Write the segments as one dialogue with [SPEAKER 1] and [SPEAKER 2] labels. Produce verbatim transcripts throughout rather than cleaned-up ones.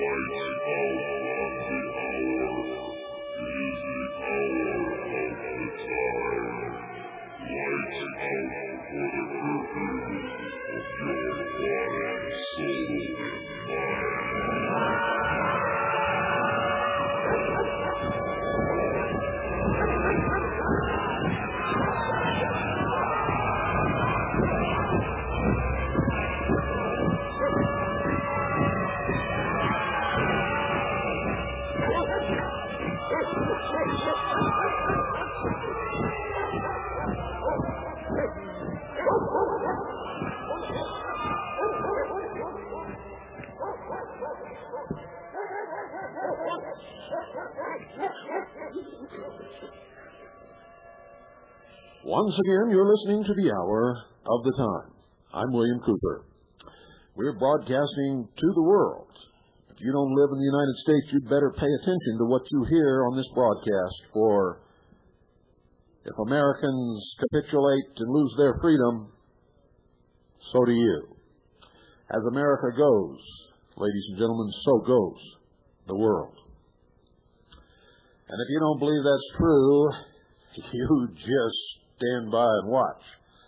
[SPEAKER 1] Once again, you're listening to the Hour of the Time. I'm William Cooper. We're broadcasting to the world. If you don't live in the United States, you'd better pay attention to what you hear on this broadcast, for if Americans capitulate and lose their freedom, so do you. As America goes, ladies and gentlemen, so goes the world. And if you don't believe that's true, you just stand by and watch.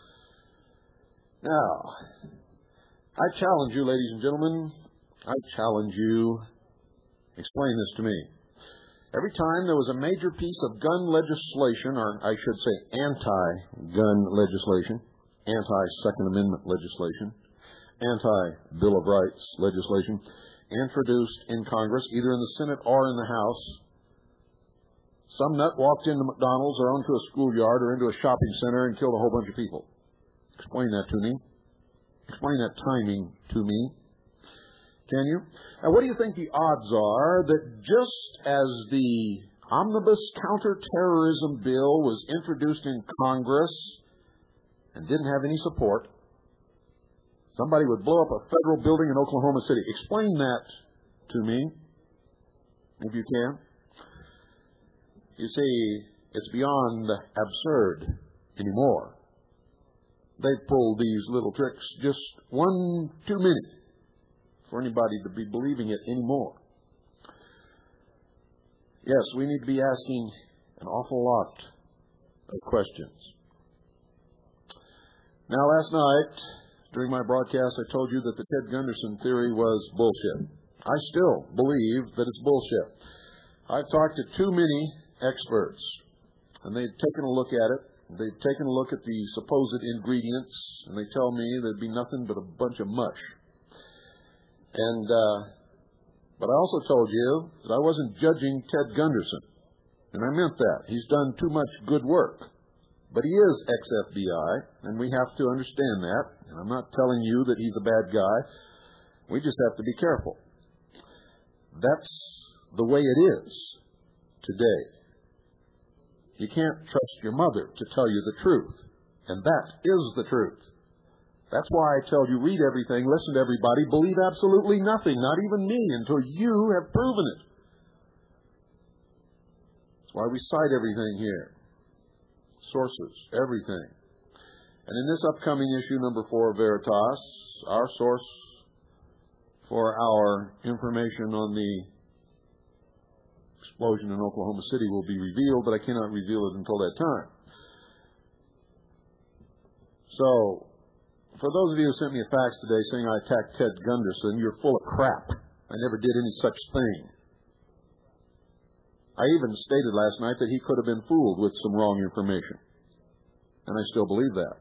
[SPEAKER 1] Now, I challenge you, ladies and gentlemen, I challenge you, explain this to me. Every time there was a major piece of gun legislation, or I should say anti-gun legislation, anti-Second Amendment legislation, anti-Bill of Rights legislation, introduced in Congress, either in the Senate or in the House, some nut walked into McDonald's or onto a schoolyard or into a shopping center and killed a whole bunch of people. Explain that to me. Explain that timing to me. Can you? Now, what do you think the odds are that just as the Omnibus Counterterrorism Bill was introduced in Congress and didn't have any support, somebody would blow up a federal building in Oklahoma City? Explain that to me, if you can. You see, it's beyond absurd anymore. They've pulled these little tricks just one too many for anybody to be believing it anymore. Yes, we need to be asking an awful lot of questions. Now, last night, during my broadcast, I told you that the Ted Gunderson theory was bullshit. I still believe that it's bullshit. I've talked to too many experts, and they've taken a look at it. They've taken a look at the supposed ingredients, and they tell me there'd be nothing but a bunch of mush. And, uh, but I also told you that I wasn't judging Ted Gunderson, and I meant that. He's done too much good work. But he is ex-F B I, and we have to understand that. And I'm not telling you that he's a bad guy. We just have to be careful. That's the way it is today. You can't trust your mother to tell you the truth. And that is the truth. That's why I tell you, read everything, listen to everybody, believe absolutely nothing, not even me, until you have proven it. That's why we cite everything here. Sources, everything. And in this upcoming issue, number four of Veritas, our source for our information on the explosion in Oklahoma City will be revealed, but I cannot reveal it until that time. So, for those of you who sent me a fax today saying I attacked Ted Gunderson, you're full of crap. I never did any such thing. I even stated last night that he could have been fooled with some wrong information. And I still believe that.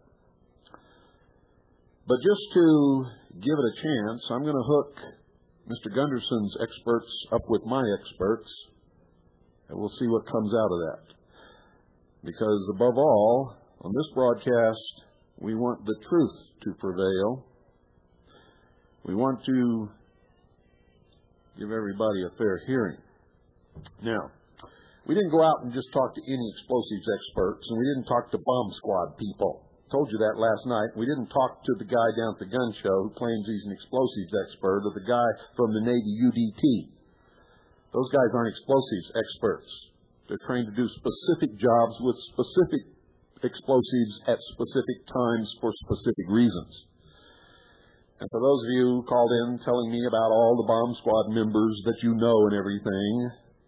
[SPEAKER 1] But just to give it a chance, I'm going to hook Mister Gunderson's experts up with my experts, and we'll see what comes out of that. Because above all, on this broadcast, we want the truth to prevail. We want to give everybody a fair hearing. Now, we didn't go out and just talk to any explosives experts, and we didn't talk to bomb squad people. I told you that last night. We didn't talk to the guy down at the gun show who claims he's an explosives expert, or the guy from the Navy U D T. Those guys aren't explosives experts. They're trained to do specific jobs with specific explosives at specific times for specific reasons. And for those of you who called in telling me about all the bomb squad members that you know and everything,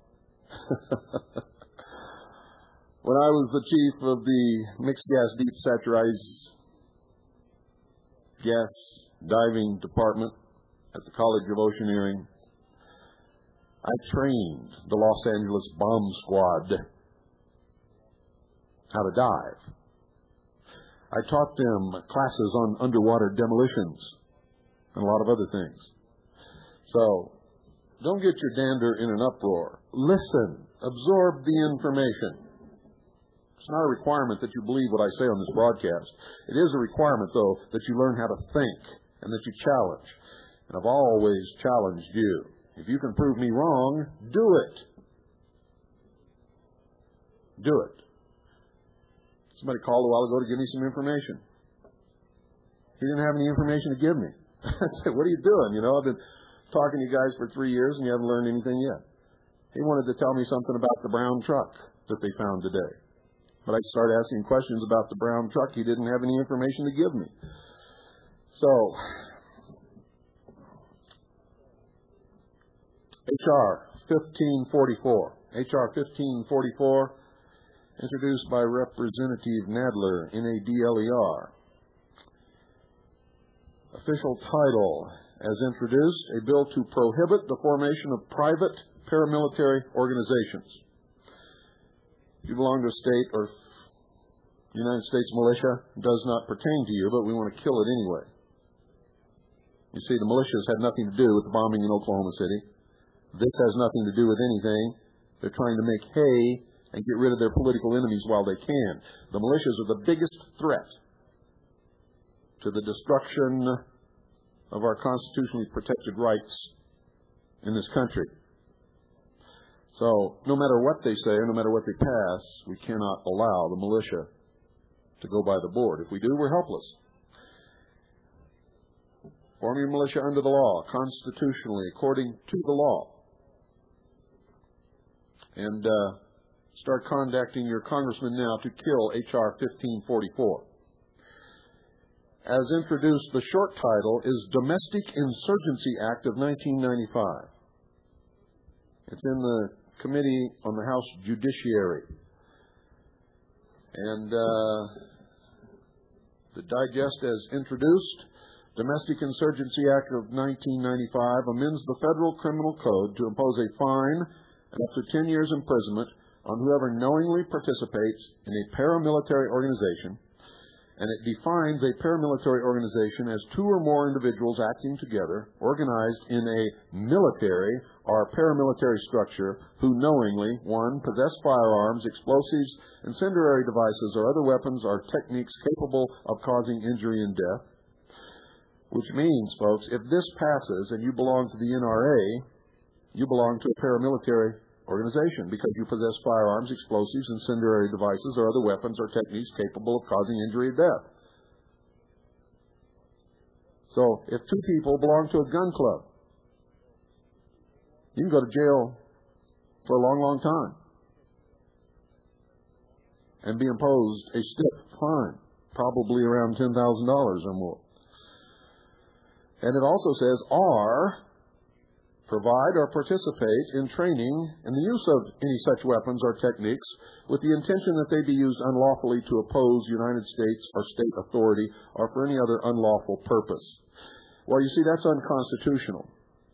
[SPEAKER 1] when I was the chief of the mixed gas deep saturized gas diving department at the College of Oceaneering, I trained the Los Angeles Bomb Squad how to dive. I taught them classes on underwater demolitions and a lot of other things. So, don't get your dander in an uproar. Listen. Absorb the information. It's not a requirement that you believe what I say on this broadcast. It is a requirement, though, that you learn how to think and that you challenge. And I've always challenged you. If you can prove me wrong, do it. Do it. Somebody called a while ago to give me some information. He didn't have any information to give me. I said, what are you doing? You know, I've been talking to you guys for three years and you haven't learned anything yet. He wanted to tell me something about the brown truck that they found today. But I started asking questions about the brown truck. He didn't have any information to give me. So, H R fifteen forty-four. H R fifteen forty-four, introduced by Representative Nadler, N A D L E R. Official title, as introduced, a bill to prohibit the formation of private paramilitary organizations. If you belong to a state or United States militia, it does not pertain to you, but we want to kill it anyway. You see, the militias had nothing to do with the bombing in Oklahoma City. This has nothing to do with anything. They're trying to make hay and get rid of their political enemies while they can. The militias are the biggest threat to the destruction of our constitutionally protected rights in this country. So, no matter what they say, or no matter what they pass, we cannot allow the militia to go by the board. If we do, we're helpless. Form your militia under the law, constitutionally, according to the law. And uh, start contacting your congressman now to kill H R fifteen forty-four. As introduced, the short title is Domestic Insurgency Act of nineteen ninety-five. It's in the Committee on the House Judiciary. And uh, the digest as introduced, Domestic Insurgency Act of nineteen ninety-five amends the Federal Criminal Code to impose a fine and up to ten years imprisonment on whoever knowingly participates in a paramilitary organization, and it defines a paramilitary organization as two or more individuals acting together, organized in a military or paramilitary structure, who knowingly, one, possess firearms, explosives, incendiary devices, or other weapons or techniques capable of causing injury and death. Which means, folks, if this passes and you belong to the N R A, you belong to a paramilitary organization because you possess firearms, explosives, incendiary devices, or other weapons or techniques capable of causing injury or death. So, if two people belong to a gun club, you can go to jail for a long, long time and be imposed a stiff fine, probably around ten thousand dollars or more. And it also says, are provide or participate in training in the use of any such weapons or techniques with the intention that they be used unlawfully to oppose United States or state authority or for any other unlawful purpose. Well, you see, that's unconstitutional.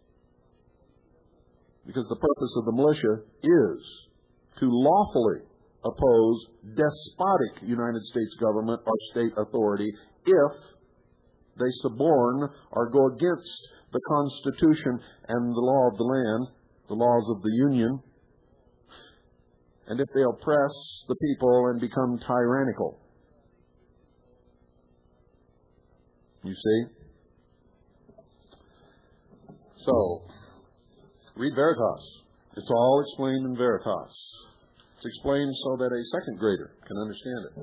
[SPEAKER 1] Because the purpose of the militia is to lawfully oppose despotic United States government or state authority if they suborn or go against the Constitution and the law of the land, the laws of the Union, and if they oppress the people and become tyrannical. You see? So, read Veritas. It's all explained in Veritas. It's explained so that a second grader can understand it.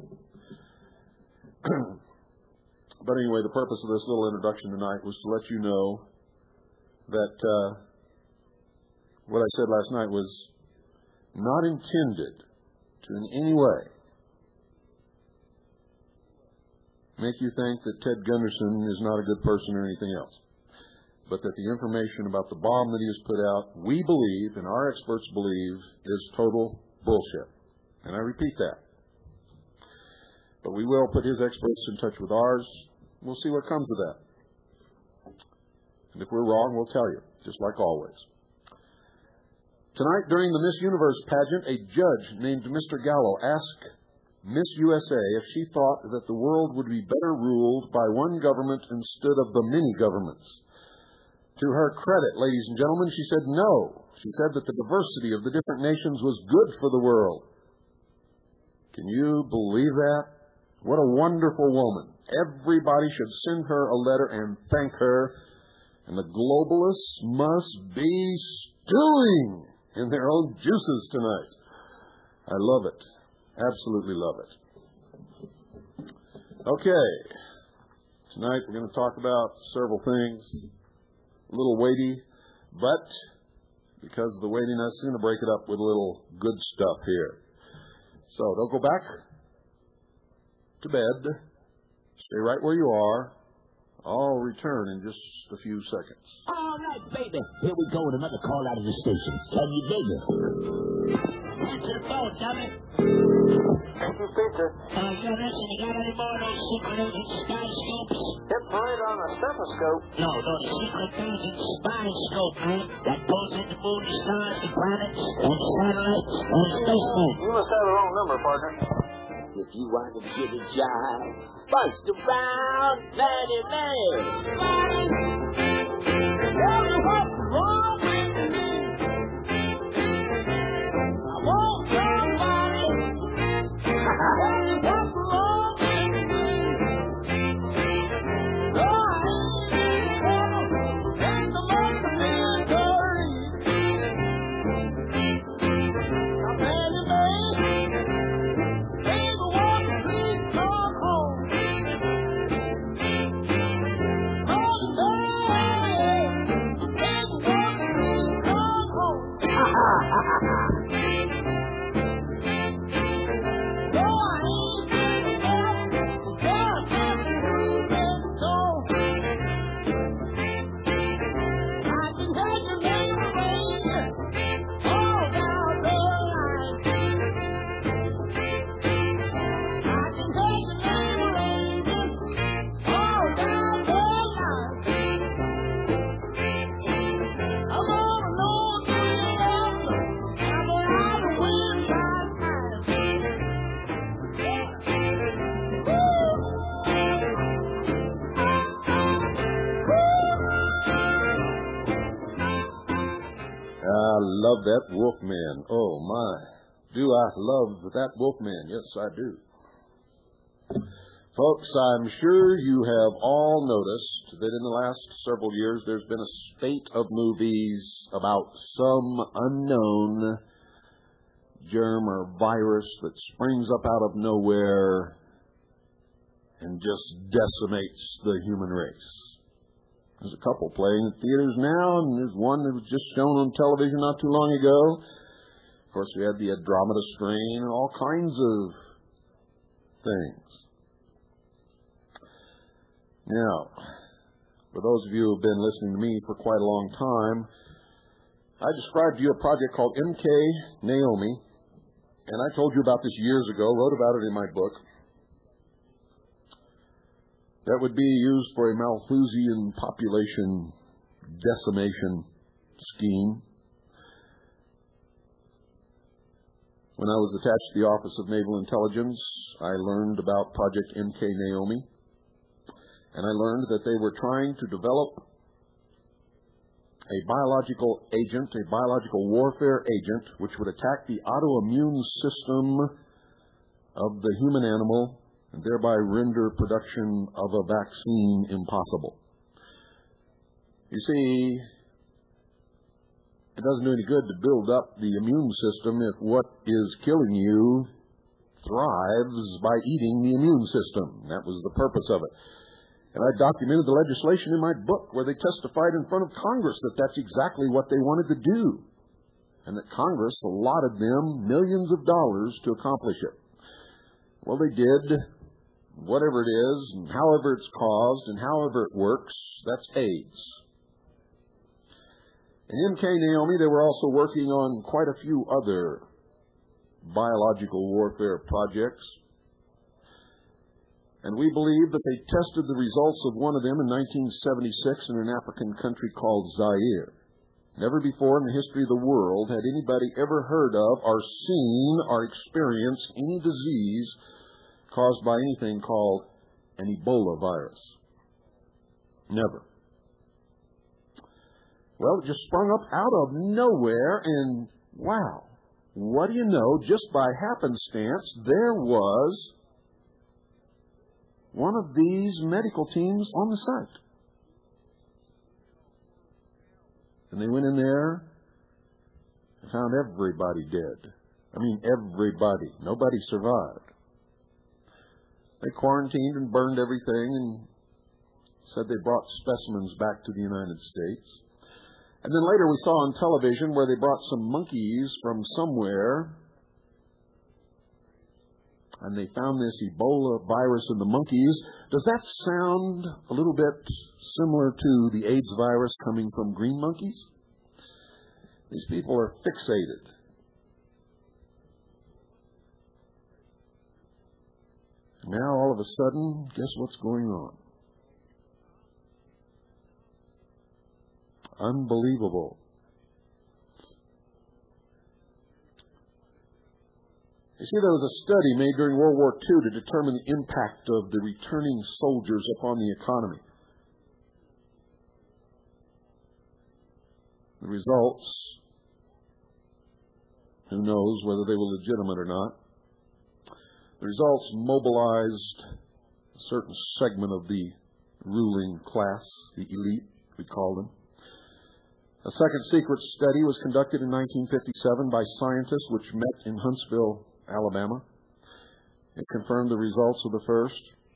[SPEAKER 1] But anyway, the purpose of this little introduction tonight was to let you know that uh, what I said last night was not intended to in any way make you think that Ted Gunderson is not a good person or anything else, but that the information about the bomb that he has put out, we believe, and our experts believe, is total bullshit. And I repeat that. But we will put his experts in touch with ours. We'll see what comes of that. And if we're wrong, we'll tell you, just like always. Tonight, during the Miss Universe pageant, a judge named Mister Gallo asked Miss U S A if she thought that the world would be better ruled by one government instead of the many governments. To her credit, ladies and gentlemen, she said no. She said that the diversity of the different nations was good for the world. Can you believe that? What a wonderful woman. Everybody should send her a letter and thank her. And the globalists must be stewing in their own juices tonight. I love it. Absolutely love it. Okay. Tonight we're going to talk about several things. A little weighty, but because of the weightiness, I'm going to break it up with a little good stuff here. So don't go back to bed. Stay right where you are. I'll return in just a few seconds.
[SPEAKER 2] All right, baby. Here we go with another call out of the stations. Can you dig it? Answer the phone, dummy.
[SPEAKER 3] Thank you, Peter.
[SPEAKER 2] Uh, yeah, listen, you got any more of those secret agent spy scopes?
[SPEAKER 3] Hit right on a stethoscope.
[SPEAKER 2] No, no, the secret agent spy scope, man. That goes into moon, the stars, the planets, and satellites, and spacemen.
[SPEAKER 3] You must have the wrong number, partner.
[SPEAKER 2] If you want to get a job, bust around, let it live. Tell me what's wrong with me. I want somebody. Tell me what's wrong with me. Oh, I ain't trouble in the military. I'm ready, baby.
[SPEAKER 1] I love that Wolfman. Oh, my. Do I love that Wolfman? Yes, I do. Folks, I'm sure you have all noticed that in the last several years there's been a spate of movies about some unknown germ or virus that springs up out of nowhere and just decimates the human race. There's a couple playing in theaters now, and there's one that was just shown on television not too long ago. Of course, we had the Andromeda strain and all kinds of things. Now, for those of you who have been listening to me for quite a long time, I described to you a project called M K Naomi, and I told you about this years ago, wrote about it in my book. That would be used for a Malthusian population decimation scheme. When I was attached to the Office of Naval Intelligence, I learned about Project M K Naomi, and I learned that they were trying to develop a biological agent, a biological warfare agent, which would attack the autoimmune system of the human animal and thereby render production of a vaccine impossible. You see, it doesn't do any good to build up the immune system if what is killing you thrives by eating the immune system. That was the purpose of it. And I documented the legislation in my book where they testified in front of Congress that that's exactly what they wanted to do, and that Congress allotted them millions of dollars to accomplish it. Well, they did, whatever it is, and however it's caused, and however it works, that's AIDS. In M K Naomi, they were also working on quite a few other biological warfare projects. And we believe that they tested the results of one of them in nineteen seventy-six in an African country called Zaire. Never before in the history of the world had anybody ever heard of or seen or experienced any disease caused by anything called an Ebola virus. Never. Well, it just sprung up out of nowhere, and wow, what do you know, just by happenstance, there was one of these medical teams on the site. And they went in there and found everybody dead. I mean, everybody. Nobody survived. They quarantined and burned everything and said they brought specimens back to the United States. And then later we saw on television where they brought some monkeys from somewhere, and they found this Ebola virus in the monkeys. Does that sound a little bit similar to the AIDS virus coming from green monkeys? These people are fixated. Now, all of a sudden, guess what's going on? Unbelievable. You see, there was a study made during World War Two to determine the impact of the returning soldiers upon the economy. The results, who knows whether they were legitimate or not, the results mobilized a certain segment of the ruling class, the elite, we call them. A second secret study was conducted in nineteen fifty-seven by scientists which met in Huntsville, Alabama. It confirmed the results of the first.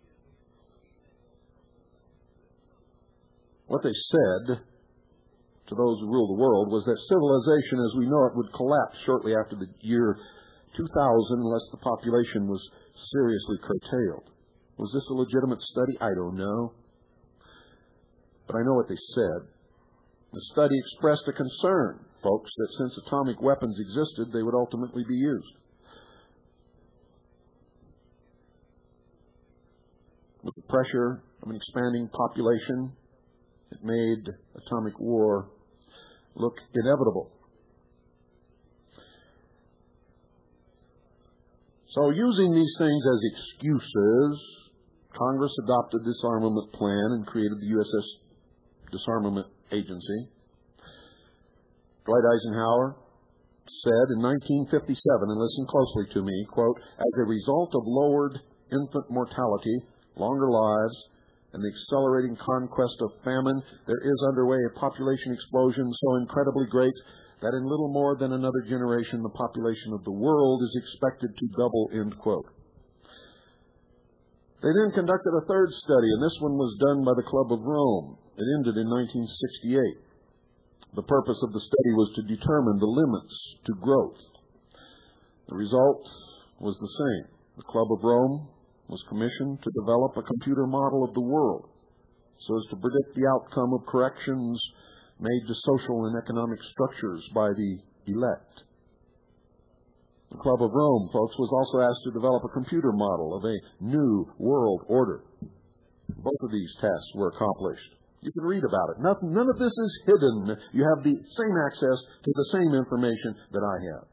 [SPEAKER 1] What they said to those who ruled the world was that civilization as we know it would collapse shortly after the year two thousand unless the population was seriously curtailed. Was this a legitimate study? I don't know. But I know what they said. The study expressed a concern, folks, that since atomic weapons existed, they would ultimately be used. With the pressure of an expanding population, it made atomic war look inevitable. So using these things as excuses, Congress adopted this armament plan and created the U S S Disarmament Agency. Dwight Eisenhower said in nineteen fifty-seven, and listen closely to me, quote, as a result of lowered infant mortality, longer lives, and the accelerating conquest of famine, there is underway a population explosion so incredibly great that in little more than another generation, the population of the world is expected to double, end quote. They then conducted a third study, and this one was done by the Club of Rome. It ended in nineteen sixty-eight. The purpose of the study was to determine the limits to growth. The result was the same. The Club of Rome was commissioned to develop a computer model of the world so as to predict the outcome of corrections made to social and economic structures by the elect. The Club of Rome, folks, was also asked to develop a computer model of a new world order. Both of these tasks were accomplished. You can read about it. Nothing, none of this is hidden. You have the same access to the same information that I have.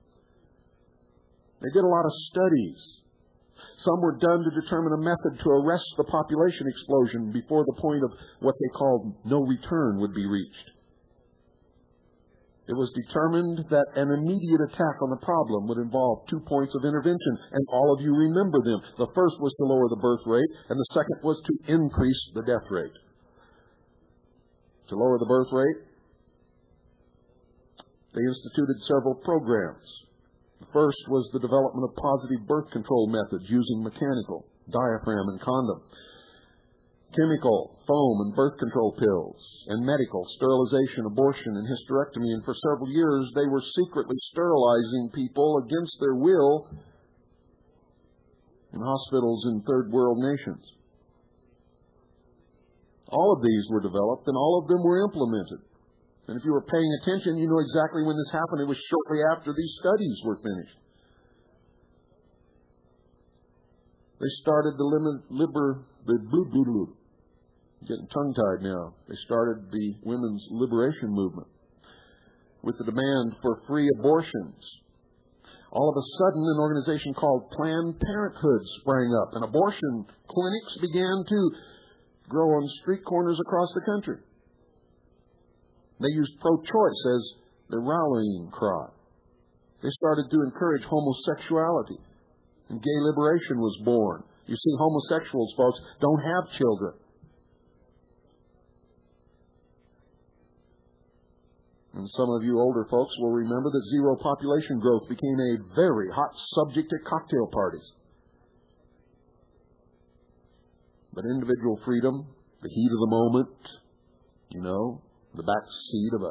[SPEAKER 1] They did a lot of studies. Some were done to determine a method to arrest the population explosion before the point of what they called no return would be reached. It was determined that an immediate attack on the problem would involve two points of intervention, and all of you remember them. The first was to lower the birth rate, and the second was to increase the death rate. To lower the birth rate, they instituted several programs. The first was the development of positive birth control methods using mechanical, diaphragm, and condom, chemical, foam, and birth control pills, and medical, sterilization, abortion, and hysterectomy. And for several years, they were secretly sterilizing people against their will and hospitals in third world nations. All of these were developed, and all of them were implemented. And if you were paying attention, you know exactly when this happened. It was shortly after these studies were finished. They started the limit, liber, the blue, blue, blue. Getting tongue-tied now. They started the women's liberation movement with the demand for free abortions. All of a sudden, an organization called Planned Parenthood sprang up, and abortion clinics began to grow on street corners across the country. They used pro-choice as their rallying cry. They started to encourage homosexuality, and gay liberation was born. You see, homosexuals, folks, don't have children. And some of you older folks will remember that zero population growth became a very hot subject at cocktail parties. But individual freedom, the heat of the moment, you know, the back seat of a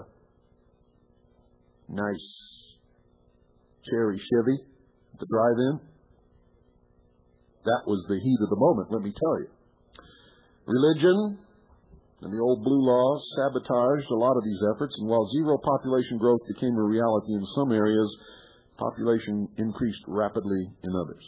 [SPEAKER 1] nice cherry Chevy at the drive-in, that was the heat of the moment, let me tell you. Religion and the old blue laws sabotaged a lot of these efforts, and while zero population growth became a reality in some areas, population increased rapidly in others.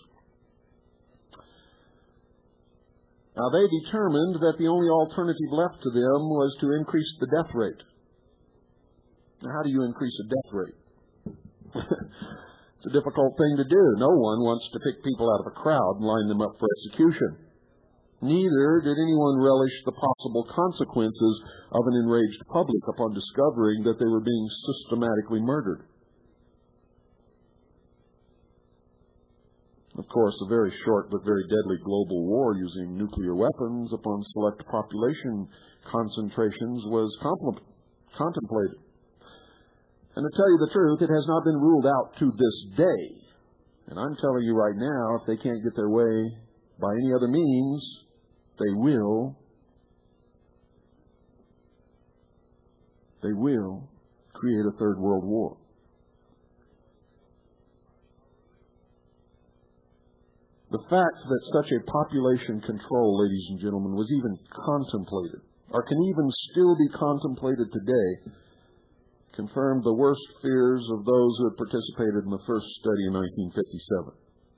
[SPEAKER 1] Now, they determined that the only alternative left to them was to increase the death rate. Now, how do you increase a death rate? It's a difficult thing to do. No one wants to pick people out of a crowd and line them up for execution. Neither did anyone relish the possible consequences of an enraged public upon discovering that they were being systematically murdered. Of course, a very short but very deadly global war using nuclear weapons upon select population concentrations was contemplated. And to tell you the truth, it has not been ruled out to this day. And I'm telling you right now, if they can't get their way by any other means, they will, they will create a third world war. The fact that such a population control, ladies and gentlemen, was even contemplated, or can even still be contemplated today, confirmed the worst fears of those who had participated in the first study in nineteen fifty-seven.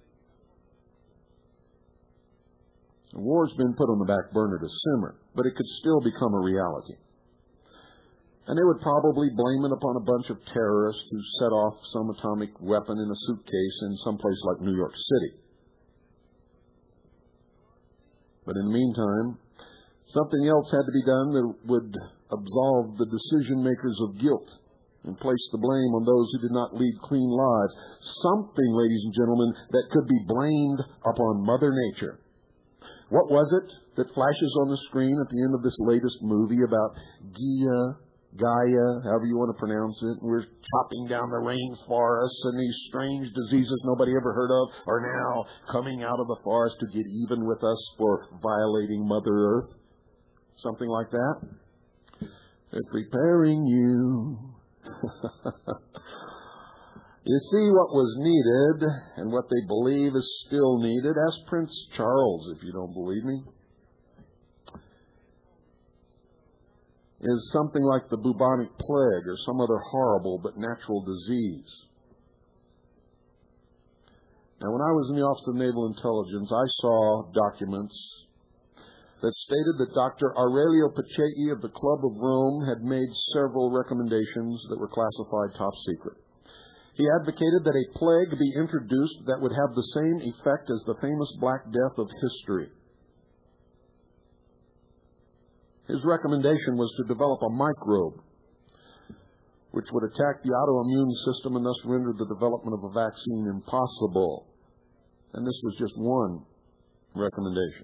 [SPEAKER 1] The war's been put on the back burner to simmer, but it could still become a reality. And they would probably blame it upon a bunch of terrorists who set off some atomic weapon in a suitcase in some place like New York City. But in the meantime, something else had to be done that would absolve the decision-makers of guilt and place the blame on those who did not lead clean lives. Something, ladies and gentlemen, that could be blamed upon Mother Nature. What was it that flashes on the screen at the end of this latest movie about Gaia, Gaia, however you want to pronounce it? We're chopping down the rainforests, and these strange diseases nobody ever heard of are now coming out of the forest to get even with us for violating Mother Earth. Something like that. They're preparing you. You see, what was needed and what they believe is still needed, ask Prince Charles if you don't believe me, is something like the bubonic plague or some other horrible but natural disease. Now, when I was in the Office of Naval Intelligence, I saw documents that stated that Doctor Aurelio Pacheco of the Club of Rome had made several recommendations that were classified top secret. He advocated that a plague be introduced that would have the same effect as the famous Black Death of history. His recommendation was to develop a microbe which would attack the autoimmune system and thus render the development of a vaccine impossible. And this was just one recommendation.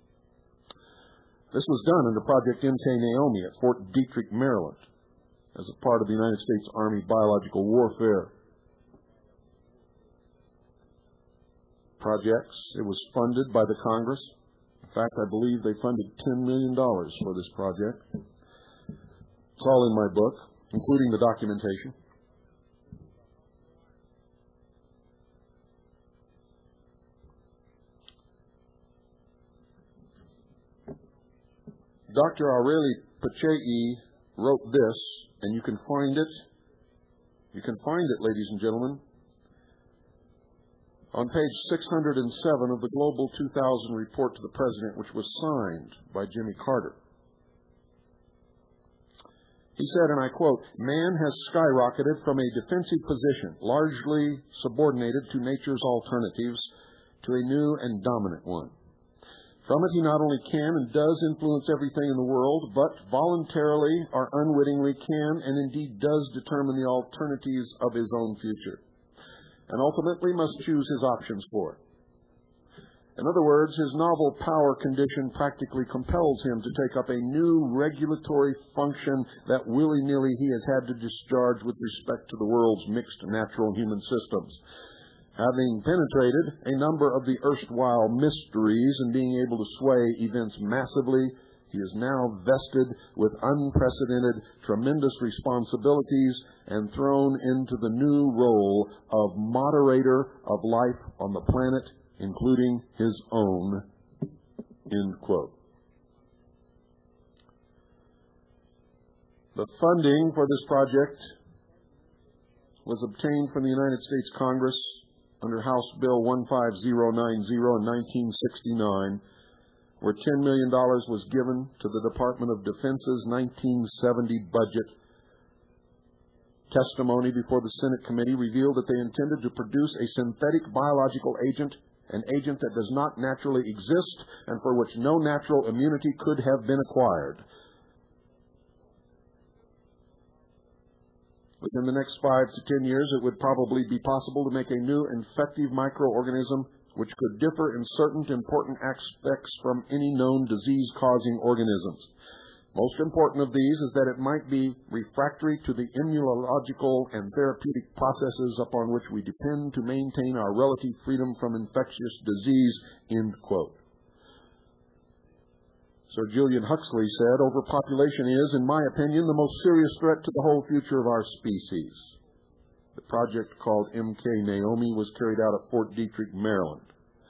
[SPEAKER 1] This was done under Project M K Naomi at Fort Detrick, Maryland, as a part of the United States Army biological warfare projects. It was funded by the Congress. In fact, I believe they funded ten million dollars for this project. It's all in my book, including the documentation. Doctor Aureli Pacheco wrote this, and you can find it. You can find it, ladies and gentlemen, on page six hundred seven of the Global two thousand report to the President, which was signed by Jimmy Carter. He said, and I quote, "Man has skyrocketed from a defensive position, largely subordinated to nature's alternatives, to a new and dominant one. From it he not only can and does influence everything in the world, but voluntarily or unwittingly can and indeed does determine the alternatives of his own future, and ultimately must choose his options for it. In other words, his novel power condition practically compels him to take up a new regulatory function that willy-nilly he has had to discharge with respect to the world's mixed natural and human systems. Having penetrated a number of the erstwhile mysteries and being able to sway events massively, he is now vested with unprecedented, tremendous responsibilities and thrown into the new role of moderator of life on the planet, including his own." End quote. The funding for this project was obtained from the United States Congress under House Bill one five zero nine zero in nineteen sixty-nine, where ten million dollars was given to the Department of Defense's nineteen seventy budget. Testimony before the Senate committee revealed that they intended to produce a synthetic biological agent, an agent that does not naturally exist and for which no natural immunity could have been acquired. Within the next five to ten years, it would probably be possible to make a new infective microorganism which could differ in certain important aspects from any known disease-causing organisms. Most important of these is that it might be refractory to the immunological and therapeutic processes upon which we depend to maintain our relative freedom from infectious disease. End quote. Sir Julian Huxley said, "Overpopulation is, in my opinion, the most serious threat to the whole future of our species." The project, called M K Naomi, was carried out at Fort Detrick, Maryland.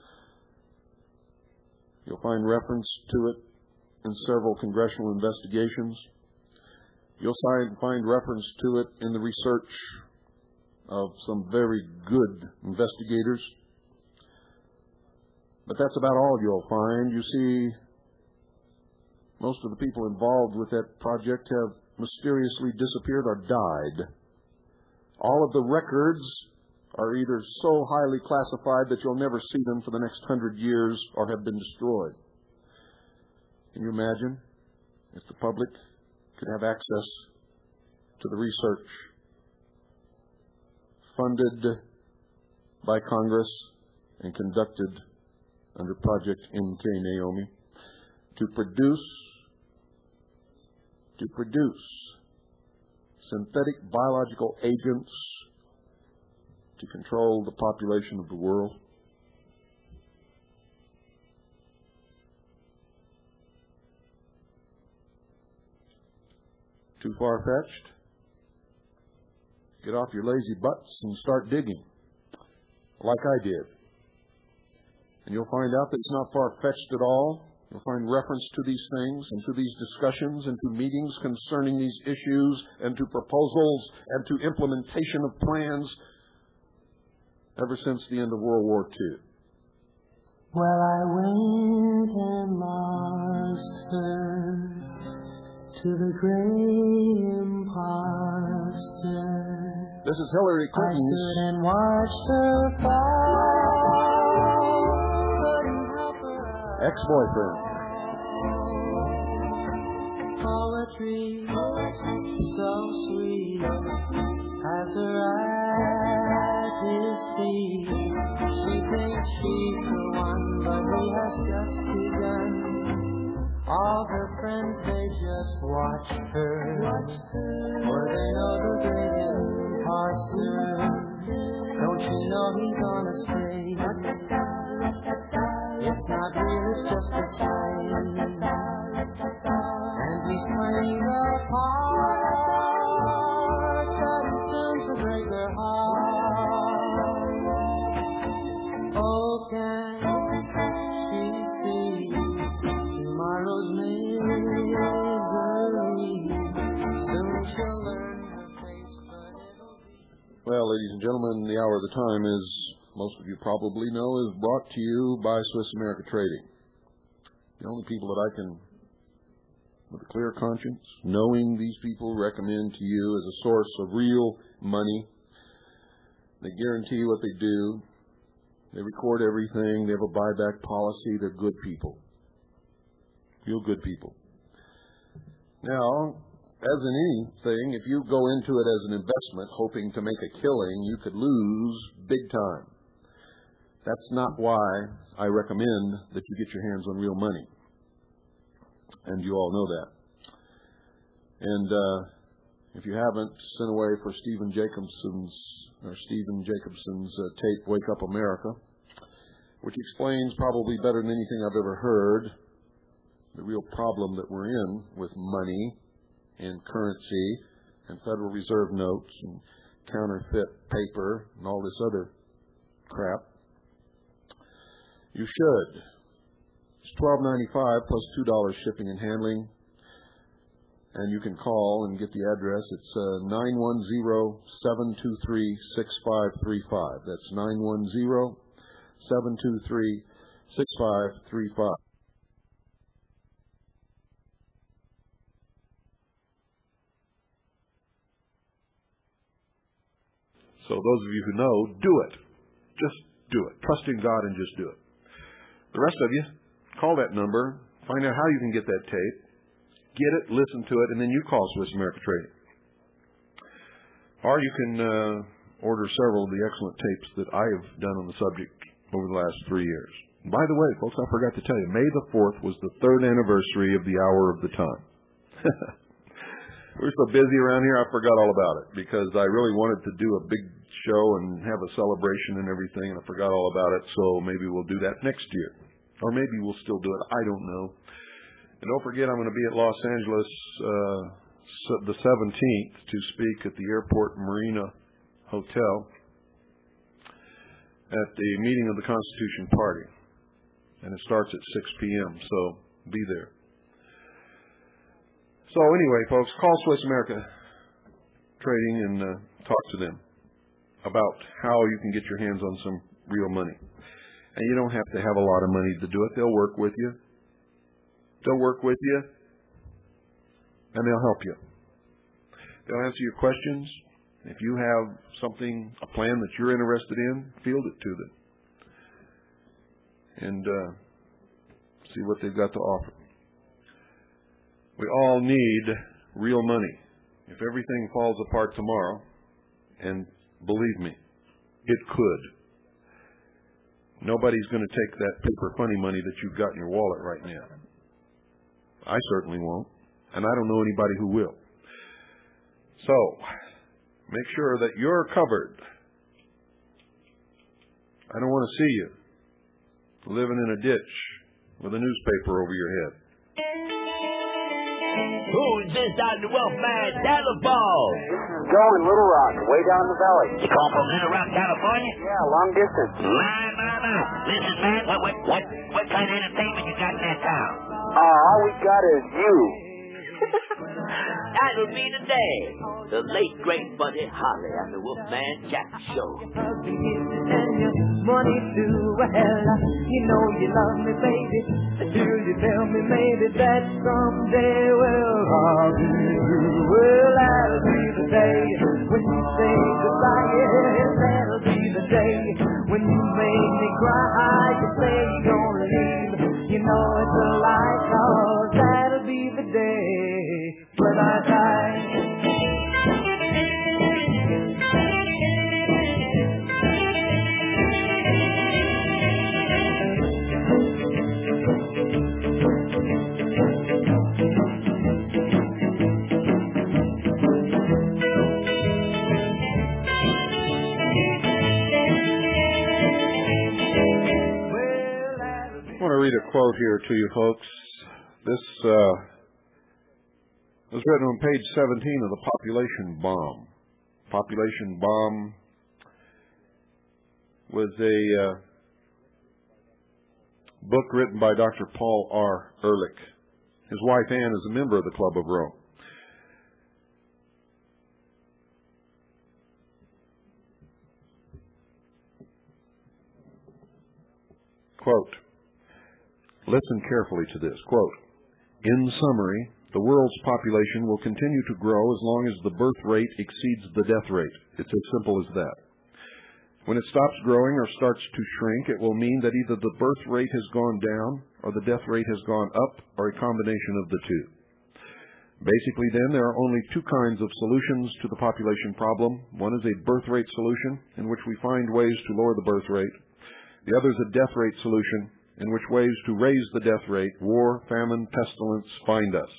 [SPEAKER 1] You'll find reference to it in several congressional investigations. You'll find, find reference to it in the research of some very good investigators. But that's about all you'll find. You see, most of the people involved with that project have mysteriously disappeared or died. All of the records are either so highly classified that you'll never see them for the next hundred years or have been destroyed. Can you imagine if the public could have access to the research funded by Congress and conducted under Project M K Naomi to produce to produce synthetic biological agents to control the population of the world? Too far-fetched? Get off your lazy butts and start digging, like I did. And you'll find out that it's not far-fetched at all. You'll find reference to these things and to these discussions and to meetings concerning these issues and to proposals and to implementation of plans ever since the end of World War Two.
[SPEAKER 4] Well, I went and lost her to the great imposter.
[SPEAKER 1] This is Hillary
[SPEAKER 4] I
[SPEAKER 1] Clinton's
[SPEAKER 4] stood and watched her fall, couldn't help her
[SPEAKER 1] ex-boyfriend.
[SPEAKER 4] poetry, so sweet as her at his feet. She thinks she's the one, but he has just begun. All her friends, they just watch her, for they know the great imposter. Don't you know he's gonna stay? It's not real, it's just a fight. And he's playing the part that is soon to break her heart. Oh, can she see tomorrow's mail?
[SPEAKER 1] Well, ladies and gentlemen, the hour of the time, as most of you probably know, is brought to you by Swiss America Trading. The only people that I can, with a clear conscience, knowing these people, recommend to you as a source of real money. They guarantee what they do. They record everything. They have a buyback policy. They're good people. Real good people. Now, as in anything, if you go into it as an investment hoping to make a killing, you could lose big time. That's not why I recommend that you get your hands on real money. And you all know that. And uh, if you haven't, sent away for Stephen Jacobson's or Stephen Jacobson's uh, tape, Wake Up America, which explains probably better than anything I've ever heard the real problem that we're in with money and currency and Federal Reserve notes and counterfeit paper and all this other crap. You should. It's twelve ninety-five plus two dollars shipping and handling. And you can call and get the address. It's uh, nine one zero, seven two three, six five three five. That's nine one zero, seven two three, six five three five. So those of you who know, do it. Just do it. Trust in God and just do it. The rest of you, call that number. Find out how you can get that tape. Get it, listen to it, and then you call Swiss America Trading. Or you can uh, order several of the excellent tapes that I have done on the subject over the last three years. And by the way, folks, I forgot to tell you, May the fourth was the third anniversary of the Hour of the Time. We're so busy around here, I forgot all about it because I really wanted to do a big show and have a celebration and everything, and I forgot all about it, so maybe we'll do that next year. Or maybe we'll still do it. I don't know. And don't forget, I'm going to be at Los Angeles uh, the seventeenth to speak at the Airport Marina Hotel at the meeting of the Constitution Party. And it starts at six p.m., so be there. So anyway, folks, call Swiss America Trading and uh, talk to them about how you can get your hands on some real money. And you don't have to have a lot of money to do it. They'll work with you. They'll work with you, and they'll help you. They'll answer your questions. If you have something, a plan that you're interested in, field it to them. And uh, see what they've got to offer. We all need real money. If everything falls apart tomorrow, and believe me, it could. Nobody's going to take that paper funny money that you've got in your wallet right now. I certainly won't, and I don't know anybody who will. So, make sure that you're covered. I don't want to see you living in a ditch with a newspaper over your head.
[SPEAKER 2] Who's this out in the Wolfman Telephone?
[SPEAKER 3] This is Joe in Little Rock, way down the valley.
[SPEAKER 2] You call from Little Rock, California?
[SPEAKER 3] Yeah, long distance.
[SPEAKER 2] My, my, my. Listen, man, what, what, what, what kind of entertainment you got in that town?
[SPEAKER 3] Uh, all we got is you.
[SPEAKER 2] That'll be the day. The late, great Buddy Holly and the Wolfman Jack Show.
[SPEAKER 4] Money to a hell, you know you love me, baby. Do you tell me maybe that someday, well, I'll be through. Well, that'll be the day when you say goodbye. Yes, that'll be the day when you make me cry. You say you're gonna leave, you know it's a lie, 'cause that'll be the day when I die.
[SPEAKER 1] I want to read a quote here to you folks. This uh, was written on page seventeen of the Population Bomb. Population Bomb was a uh, book written by Doctor Paul R. Ehrlich. His wife Ann is a member of the Club of Rome. Quote, listen carefully to this. Quote, in summary, the world's population will continue to grow as long as the birth rate exceeds the death rate. It's as simple as that. When it stops growing or starts to shrink, it will mean that either the birth rate has gone down or the death rate has gone up, or a combination of the two. Basically, then, there are only two kinds of solutions to the population problem. One is a birth rate solution, in which we find ways to lower the birth rate. The other is a death rate solution, in which ways to raise the death rate, war, famine, pestilence, find us.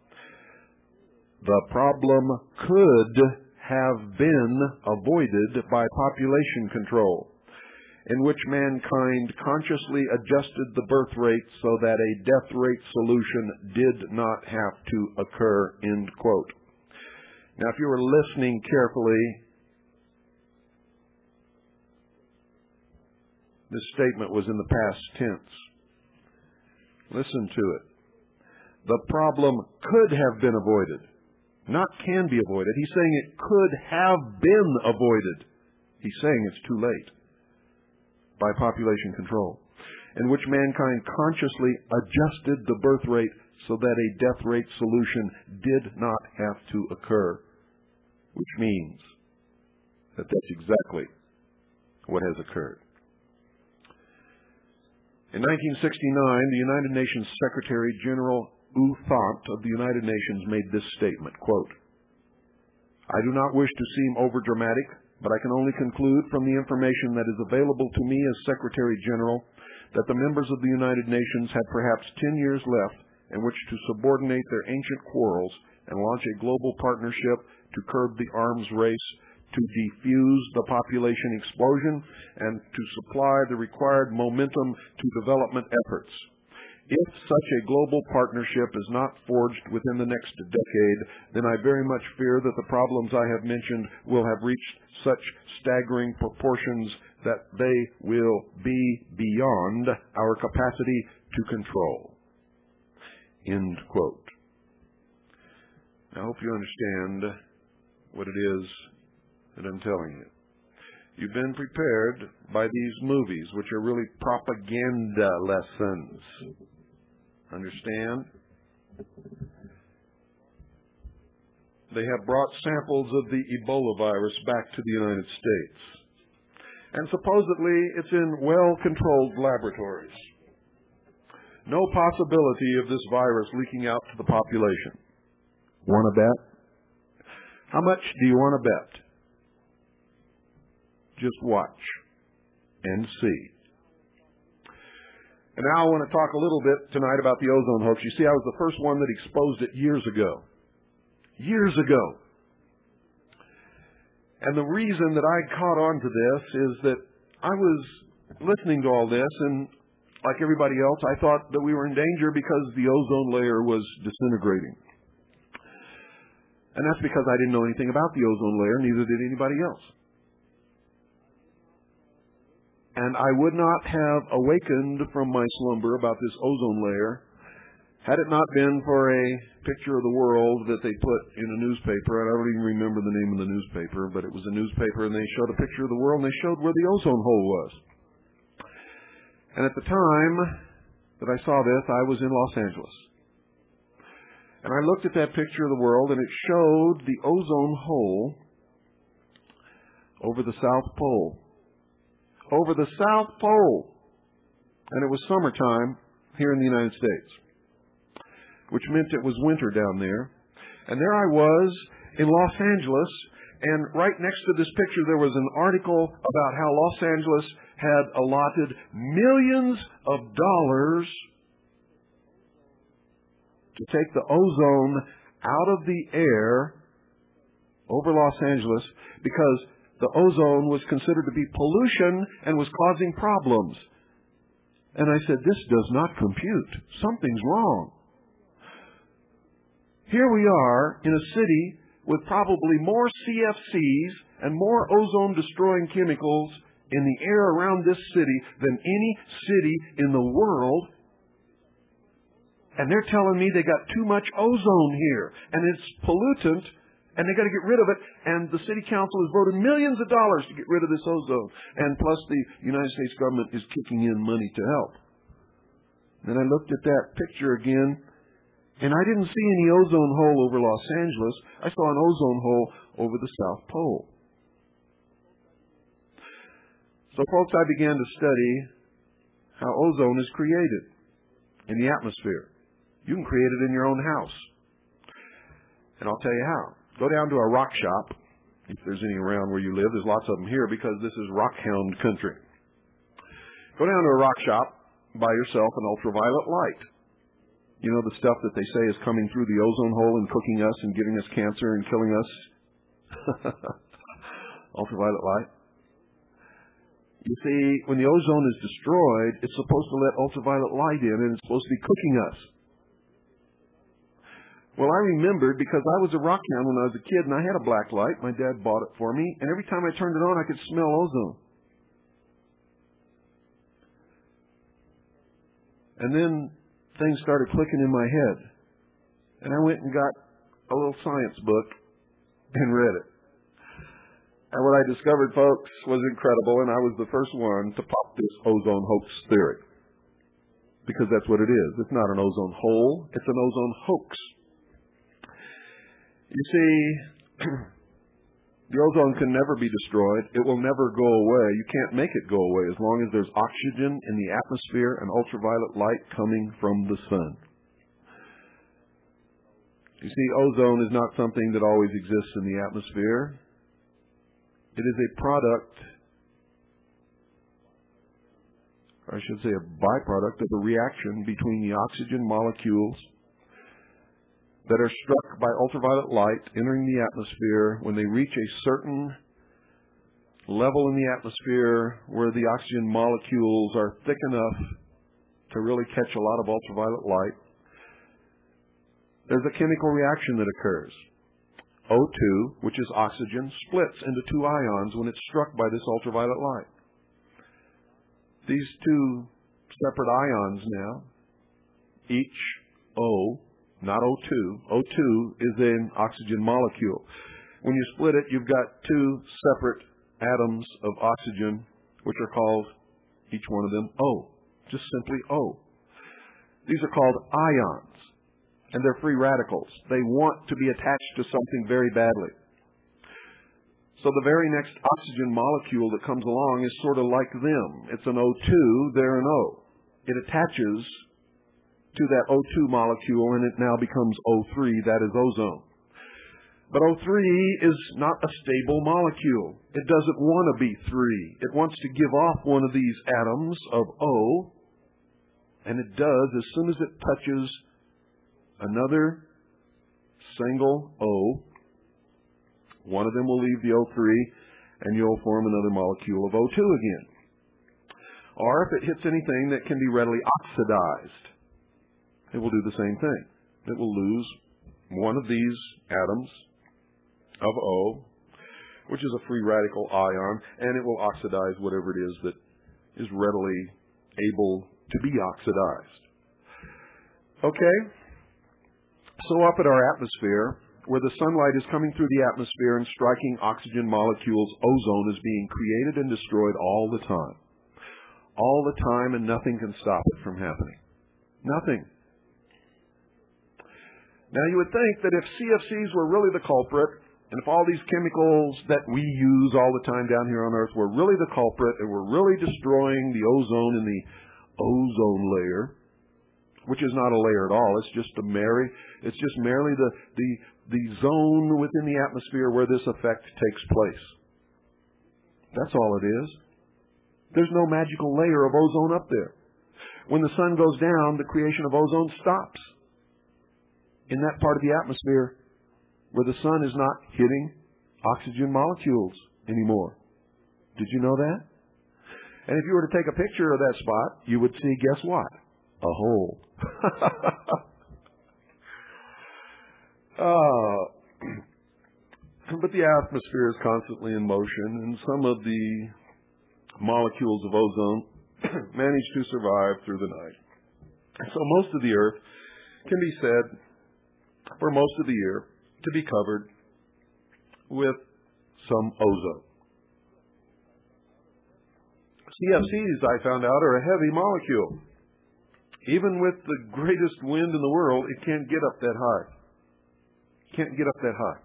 [SPEAKER 1] The problem could have been avoided by population control, in which mankind consciously adjusted the birth rate so that a death rate solution did not have to occur, end quote. Now, if you were listening carefully, this statement was in the past tense. Listen to it. The problem could have been avoided, not can be avoided. He's saying it could have been avoided. He's saying it's too late. By population control, in which mankind consciously adjusted the birth rate so that a death rate solution did not have to occur, which means that that's exactly what has occurred. In nineteen sixty-nine, the United Nations Secretary General U Thant of the United Nations made this statement, quote, I do not wish to seem overdramatic, but I can only conclude from the information that is available to me as Secretary General that the members of the United Nations had perhaps ten years left in which to subordinate their ancient quarrels and launch a global partnership to curb the arms race, to defuse the population explosion, and to supply the required momentum to development efforts. If such a global partnership is not forged within the next decade, then I very much fear that the problems I have mentioned will have reached such staggering proportions that they will be beyond our capacity to control. End quote. I hope you understand what it is that I'm telling you. You've been prepared by these movies, which are really propaganda lessons. Understand? They have brought samples of the Ebola virus back to the United States. And supposedly it's in well-controlled laboratories. No possibility of this virus leaking out to the population. Want to bet? How much do you want to bet? Just watch and see. And now I want to talk a little bit tonight about the ozone hoax. You see, I was the first one that exposed it years ago. Years ago. And the reason that I caught on to this is that I was listening to all this, and like everybody else, I thought that we were in danger because the ozone layer was disintegrating. And that's because I didn't know anything about the ozone layer, neither did anybody else. And I would not have awakened from my slumber about this ozone layer had it not been for a picture of the world that they put in a newspaper. And I don't even remember the name of the newspaper, but it was a newspaper, and they showed a picture of the world, and they showed where the ozone hole was. And at the time that I saw this, I was in Los Angeles. And I looked at that picture of the world, and it showed the ozone hole over the South Pole. Over the South Pole. And it was summertime here in the United States, which meant it was winter down there. And there I was in Los Angeles, and right next to this picture there was an article about how Los Angeles had allotted millions of dollars to take the ozone out of the air over Los Angeles because the ozone was considered to be pollution and was causing problems. And I said, this does not compute. Something's wrong. Here we are in a city with probably more C F Cs and more ozone-destroying chemicals in the air around this city than any city in the world. And they're telling me they got too much ozone here, and it's pollutant, And they got to get rid of it. And the city council has voted millions of dollars to get rid of this ozone. And plus the United States government is kicking in money to help. Then I looked at that picture again, and I didn't see any ozone hole over Los Angeles. I saw an ozone hole over the South Pole. So, folks, I began to study how ozone is created in the atmosphere. You can create it in your own house. And I'll tell you how. Go down to a rock shop, if there's any around where you live. There's lots of them here because this is rockhound country. Go down to a rock shop, buy yourself an ultraviolet light. You know, the stuff that they say is coming through the ozone hole and cooking us and giving us cancer and killing us? Ultraviolet light. You see, when the ozone is destroyed, it's supposed to let ultraviolet light in, and it's supposed to be cooking us. Well, I remembered because I was a rockhound when I was a kid, and I had a black light. My dad bought it for me, and every time I turned it on, I could smell ozone. And then things started clicking in my head, and I went and got a little science book and read it. And what I discovered, folks, was incredible, and I was the first one to pop this ozone hoax theory. Because that's what it is. It's not an ozone hole. It's an ozone hoax. You see, the ozone can never be destroyed. It will never go away. You can't make it go away as long as there's oxygen in the atmosphere and ultraviolet light coming from the sun. You see, ozone is not something that always exists in the atmosphere. It is a product, or I should say a byproduct of a reaction between the oxygen molecules that are struck by ultraviolet light entering the atmosphere. When they reach a certain level in the atmosphere where the oxygen molecules are thick enough to really catch a lot of ultraviolet light, there's a chemical reaction that occurs. O two, which is oxygen, splits into two ions when it's struck by this ultraviolet light. These two separate ions now, each O, not O two. O two is an oxygen molecule. When you split it, you've got two separate atoms of oxygen, which are called, each one of them, O. Just simply O. These are called ions, and they're free radicals. They want to be attached to something very badly. So the very next oxygen molecule that comes along is sort of like them. It's an O two, they're an O. It attaches to that O two molecule, and it now becomes O three, that is ozone. But O three is not a stable molecule. It doesn't want to be three. It wants to give off one of these atoms of O, and it does as soon as it touches another single O. One of them will leave the O three, and you'll form another molecule of O two again. Or if it hits anything that can be readily oxidized, it will do the same thing. It will lose one of these atoms of O, which is a free radical ion, and it will oxidize whatever it is that is readily able to be oxidized. Okay? So up at our atmosphere, where the sunlight is coming through the atmosphere and striking oxygen molecules, ozone is being created and destroyed all the time. All the time, and nothing can stop it from happening. Nothing. Now, you would think that if C F Cs were really the culprit, and if all these chemicals that we use all the time down here on Earth were really the culprit, and were really destroying the ozone in the ozone layer, which is not a layer at all, it's just a merely, it's just merely the, the, the zone within the atmosphere where this effect takes place. That's all it is. There's no magical layer of ozone up there. When the sun goes down, the creation of ozone stops in that part of the atmosphere where the sun is not hitting oxygen molecules anymore. Did you know that? And if you were to take a picture of that spot, you would see, guess what? A hole. uh, but the atmosphere is constantly in motion, and some of the molecules of ozone manage to survive through the night. So most of the Earth can be said, for most of the year, to be covered
[SPEAKER 5] with some ozone. C F Cs, I found out, are a heavy molecule. Even with the greatest wind in the world, it can't get up that high. Can't get up that high.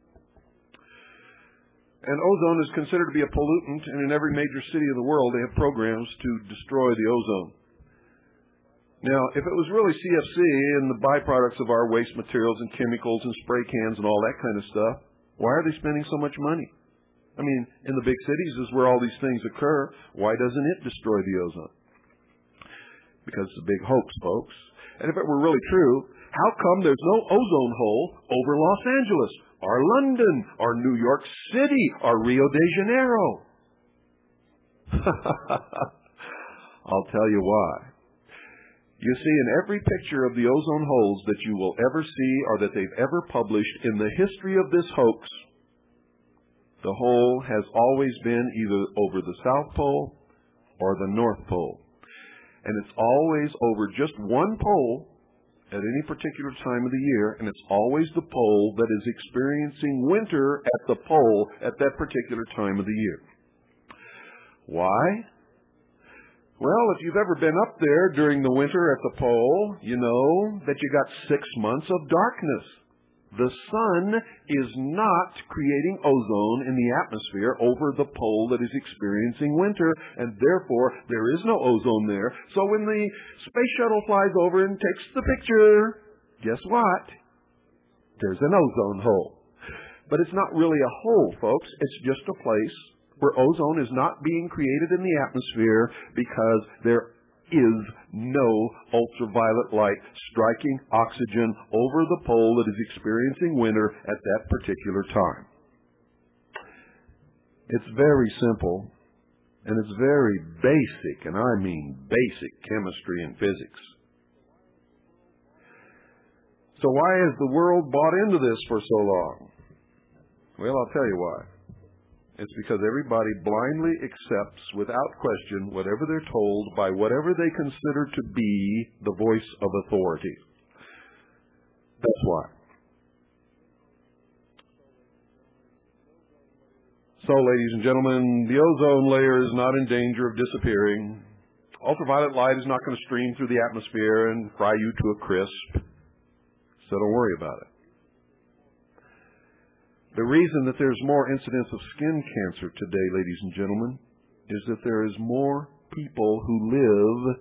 [SPEAKER 5] And ozone is considered to be a pollutant, and in every major city of the world, they have programs to destroy the ozone. Now, if it was really C F C and the byproducts of our waste materials and chemicals and spray cans and all that kind of stuff, why are they spending so much money? I mean, in the big cities is where all these things occur. Why doesn't it destroy the ozone? Because it's a big hoax, folks. And if it were really true, how come there's no ozone hole over Los Angeles, or London, or New York City, or Rio de Janeiro? I'll tell you why. You see, in every picture of the ozone holes that you will ever see or that they've ever published in the history of this hoax, the hole has always been either over the South Pole or the North Pole. And it's always over just one pole at any particular time of the year, and it's always the pole that is experiencing winter at the pole at that particular time of the year. Why? Well, if you've ever been up there during the winter at the pole, you know that you got six months of darkness. The sun is not creating ozone in the atmosphere over the pole that is experiencing winter, and therefore there is no ozone there. So when the space shuttle flies over and takes the picture, guess what? There's an ozone hole. But it's not really a hole, folks. It's just a place where ozone is not being created in the atmosphere because there is no ultraviolet light striking oxygen over the pole that is experiencing winter at that particular time. It's very simple, and it's very basic, and I mean basic chemistry and physics. So why has the world bought into this for so long? Well, I'll tell you why. It's because everybody blindly accepts without question whatever they're told by whatever they consider to be the voice of authority. That's why. So, ladies and gentlemen, the ozone layer is not in danger of disappearing. Ultraviolet light is not going to stream through the atmosphere and fry you to a crisp. So don't worry about it. The reason that there's more incidence of skin cancer today, ladies and gentlemen, is that there is more people who live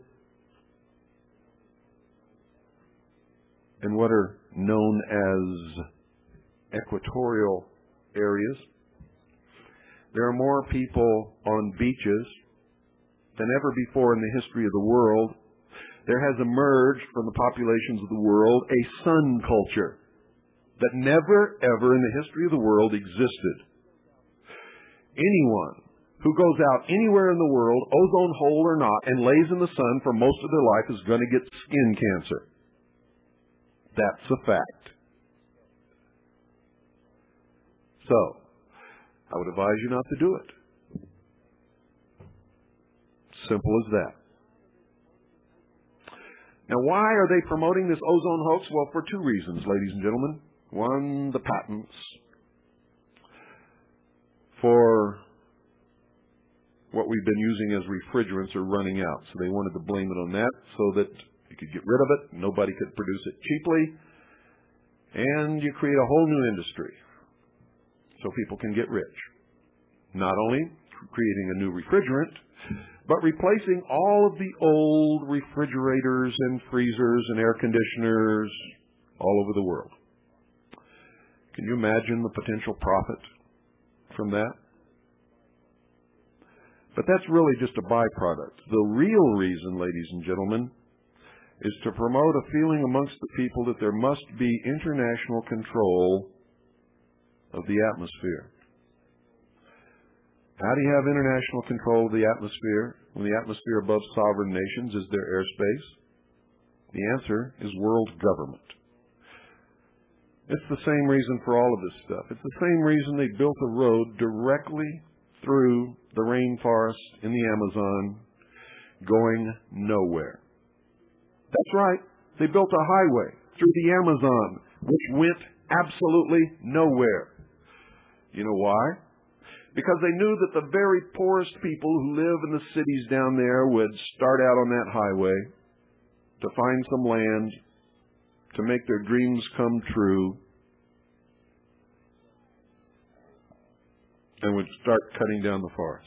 [SPEAKER 5] in what are known as equatorial areas. There are more people on beaches than ever before in the history of the world. There has emerged from the populations of the world a sun culture that never, ever in the history of the world existed. Anyone who goes out anywhere in the world, ozone hole or not, and lays in the sun for most of their life is going to get skin cancer. That's a fact. So, I would advise you not to do it. Simple as that. Now, why are they promoting this ozone hoax? Well, for two reasons, ladies and gentlemen. One, the patents for what we've been using as refrigerants are running out. So they wanted to blame it on that so that you could get rid of it, nobody could produce it cheaply, and you create a whole new industry so people can get rich. Not only creating a new refrigerant, but replacing all of the old refrigerators and freezers and air conditioners all over the world. Can you imagine the potential profit from that? But that's really just a byproduct. The real reason, ladies and gentlemen, is to promote a feeling amongst the people that there must be international control of the atmosphere. How do you have international control of the atmosphere when the atmosphere above sovereign nations is their airspace? The answer is world government. It's the same reason for all of this stuff. It's the same reason they built a road directly through the rainforest in the Amazon going nowhere. That's right. They built a highway through the Amazon which went absolutely nowhere. You know why? Because they knew that the very poorest people who live in the cities down there would start out on that highway to find some land, to make their dreams come true, and would start cutting down the forest.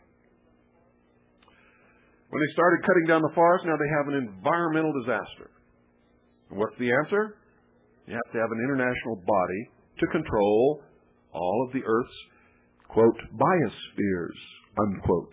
[SPEAKER 5] When they started cutting down the forest, now they have an environmental disaster. And what's the answer? You have to have an international body to control all of the Earth's, quote, biospheres, unquote.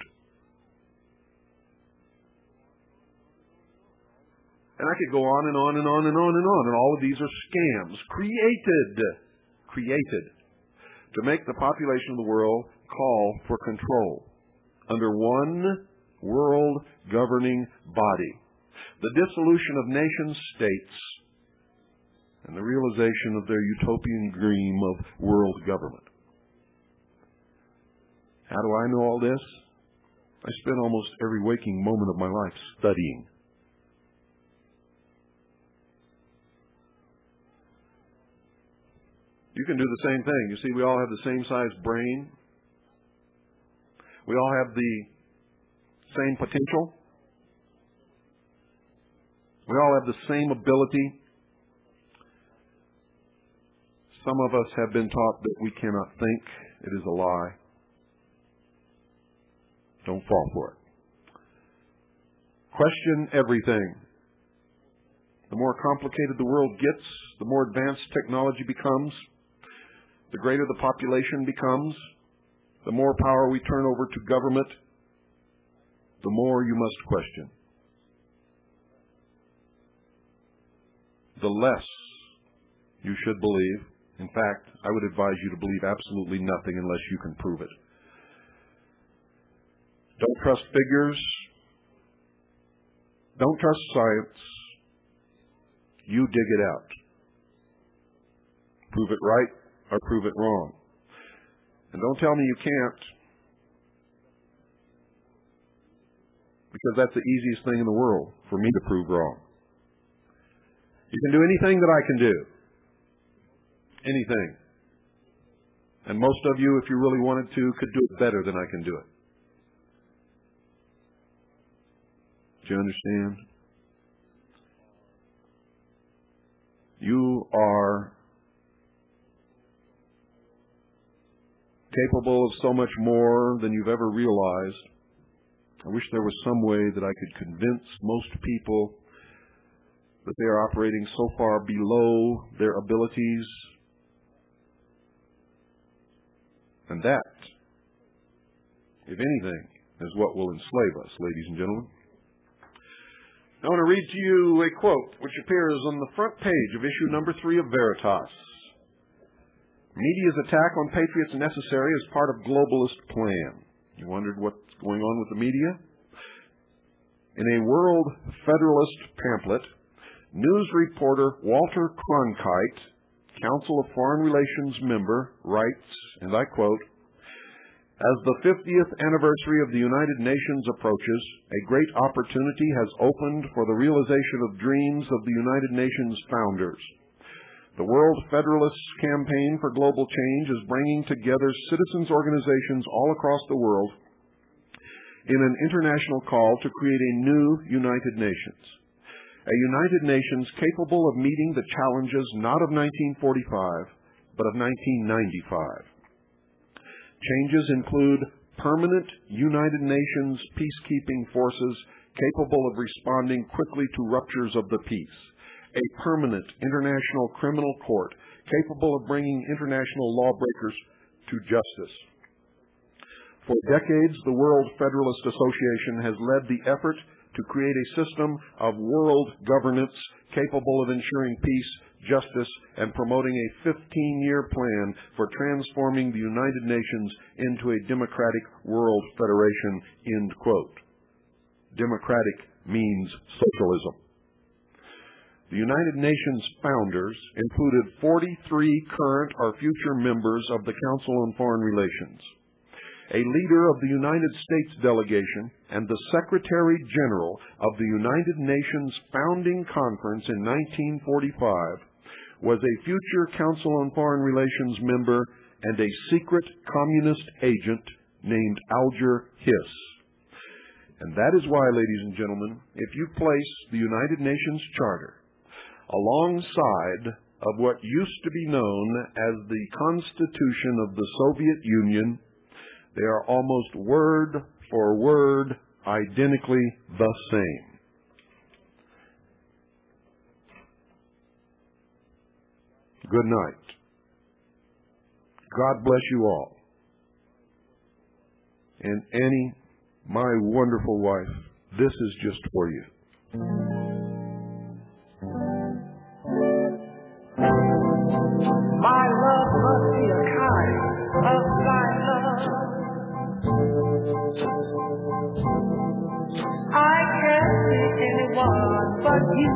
[SPEAKER 5] And I could go on and on and on and on and on, and all of these are scams created, created to make the population of the world call for control under one world governing body. The dissolution of nation states and the realization of their utopian dream of world government. How do I know all this? I spend almost every waking moment of my life studying. You can do the same thing. You see, we all have the same size brain. We all have the same potential. We all have the same ability. Some of us have been taught that we cannot think. It is a lie. Don't fall for it. Question everything. The more complicated the world gets, the more advanced technology becomes, the greater the population becomes, the more power we turn over to government, the more you must question. The less you should believe. In fact, I would advise you to believe absolutely nothing unless you can prove it. Don't trust figures. Don't trust science. You dig it out. Prove it right or prove it wrong. And don't tell me you can't, because that's the easiest thing in the world for me to prove wrong. You can do anything that I can do. Anything. And most of you, if you really wanted to, could do it better than I can do it. Do you understand? You are capable of so much more than you've ever realized. I wish there was some way that I could convince most people that they are operating so far below their abilities. And that, if anything, is what will enslave us, ladies and gentlemen. I want to read to you a quote which appears on the front page of issue number three of Veritas. Media's attack on patriots necessary as part of globalist plan. You wondered what's going on with the media? In a World Federalist pamphlet, news reporter Walter Cronkite, Council of Foreign Relations member, writes, and I quote, "As the fiftieth anniversary of the United Nations approaches, a great opportunity has opened for the realization of dreams of the United Nations founders. The World Federalists Campaign for Global Change is bringing together citizens' organizations all across the world in an international call to create a new United Nations. A United Nations capable of meeting the challenges not of nineteen forty-five, but of nineteen ninety-five. Changes include permanent United Nations peacekeeping forces capable of responding quickly to ruptures of the peace, a permanent international criminal court capable of bringing international lawbreakers to justice. For decades, the World Federalist Association has led the effort to create a system of world governance capable of ensuring peace, justice, and promoting a fifteen-year plan for transforming the United Nations into a democratic world federation," end quote. Democratic means socialism. The United Nations founders included forty-three current or future members of the Council on Foreign Relations, a leader of the United States delegation, and the Secretary General of the United Nations Founding Conference in nineteen forty-five was a future Council on Foreign Relations member and a secret communist agent named Alger Hiss. And that is why, ladies and gentlemen, if you place the United Nations Charter alongside of what used to be known as the Constitution of the Soviet Union, they are almost word for word identically the same. Good night. God bless you all. And Annie, my wonderful wife, this is just for you.
[SPEAKER 4] My love must be a kind of thy love. I can't see anyone but you.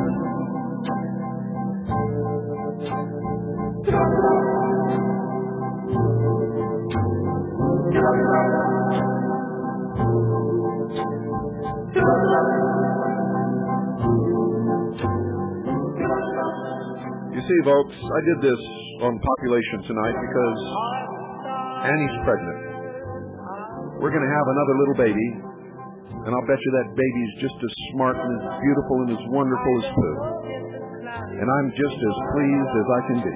[SPEAKER 5] You see, folks, I did this on Population tonight because Annie's pregnant. We're going to have another little baby, and I'll bet you that baby's just as smart and as beautiful and as wonderful as Pooh. And I'm just as pleased as I can be.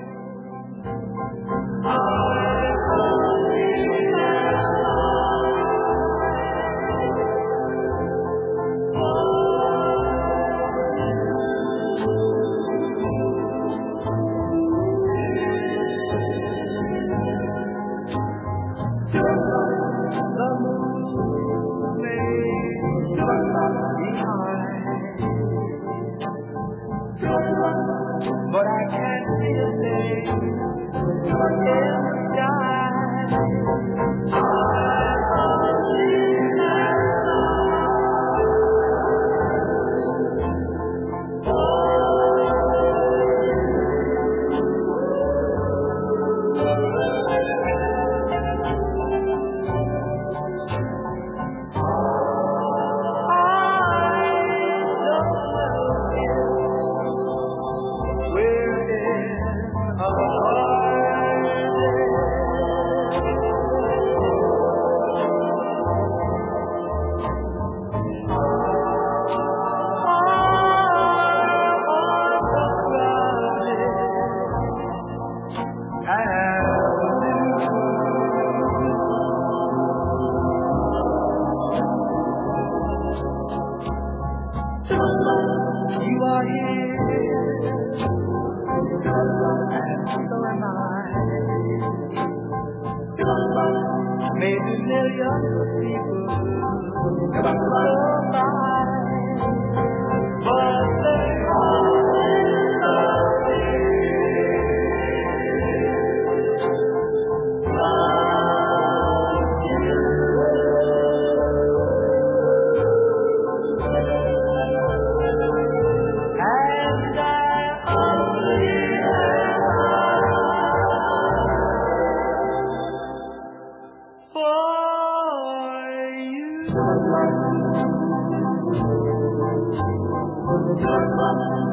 [SPEAKER 4] But I can't see a thing in the sky. You are here, and so am I. Maybe millions of people go by, but they always love me. And I only have for you.